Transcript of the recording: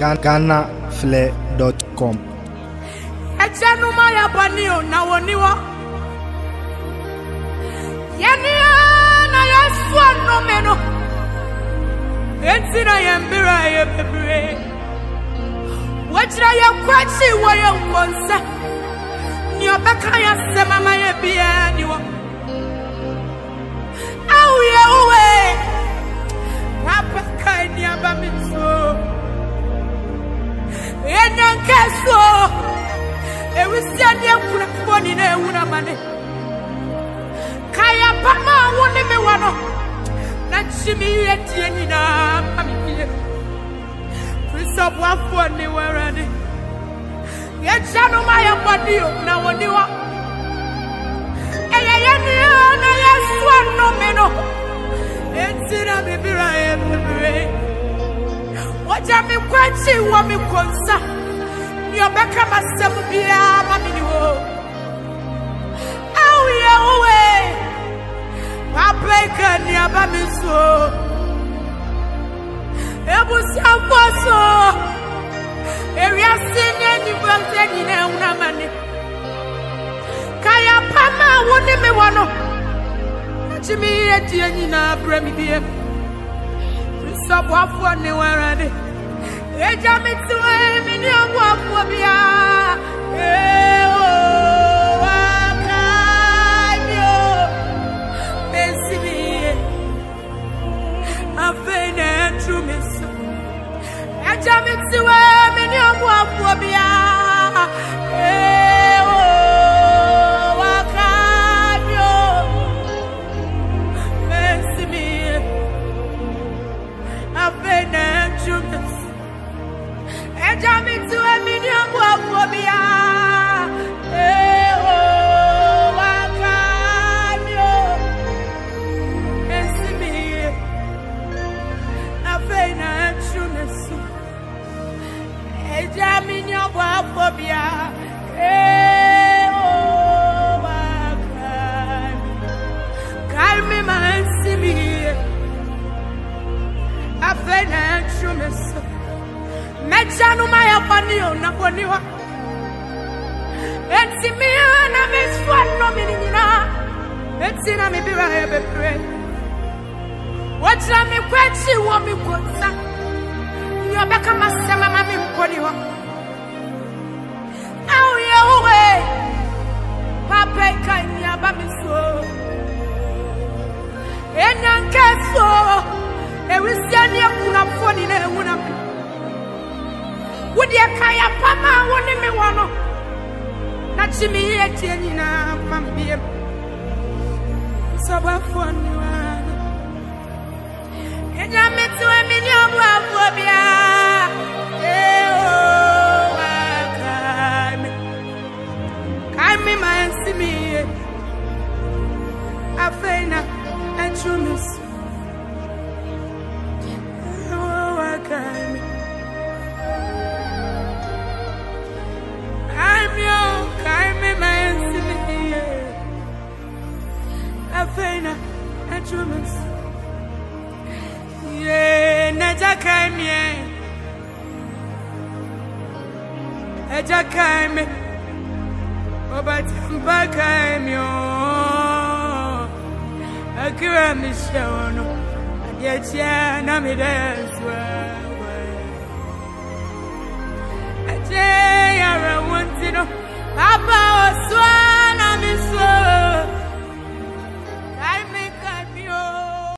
GhanaFlair.com. Echanuma ya banio na woniwa. Yenia na yaswa no meno. Entina yambira ye bebre. Wachira ya kwachi wa ya nkonsa. Ni obeka ya sema ma ye bia ni wo. Au ye uwe. Papa kai ni abamitso. Enyankeso. Ewisiani akuna foni na ewuna mane. Kaya pama wone me wano. Na chimi yetie nyina pamipie. Prisa bwafoni werani. Yechano maya badio na woniwa. Eyeyeni na Yesu no meno. Entina bibira ebibire. Waja mi kwachi wa mi konsa. Yobeka masemu bia mamini wo. Au ye uwe. Papeka ni abamiso. Ebusi afoso. Area sinye ni bwante nyine unamane. Kaya pama wone me wano. Chimi etie nyina bremi bie. Risabu afo ni werade. Eja mitwe mini obu afo bia. Eo wakabio. Besibie. Afene trumisa. Eja mitwe mini obu afo bia. Eo wakabio. Besibie. Afene trumisa. Ejami tu emini obu afobia. Eho wakanyo. Esimiye. Afena chunesu. Ejami obu afobia. Eho wakanyo. Kalmi ma esimiye. Afena chunesu. Mechanu maya panio na boniwa. Entimia na miswano minina. Entina mi bira ebepre. Wacha mi kwechi wa mi kota. Yobeka masema mami mponiwa. Au ye uwe. Papeka ni abamiso. Enyankeso. Ewisiani ya kuna mfoni na ewuna mi. Wudi akaya pama wone me wano. Na chimi yetie nyina mambie. Sababu ni wana. Eja metu emini obu afobia. Eo wakame. Kaimi maensimiye. Afena enchumis. Eo wakame. Kaime maensimiye. Afena enchumis. Ye neja kaime. Eja kaime. Obatamba kaime. Akira mishono. Adietia na mideswa. Ajay ara wantino. Papa oswa.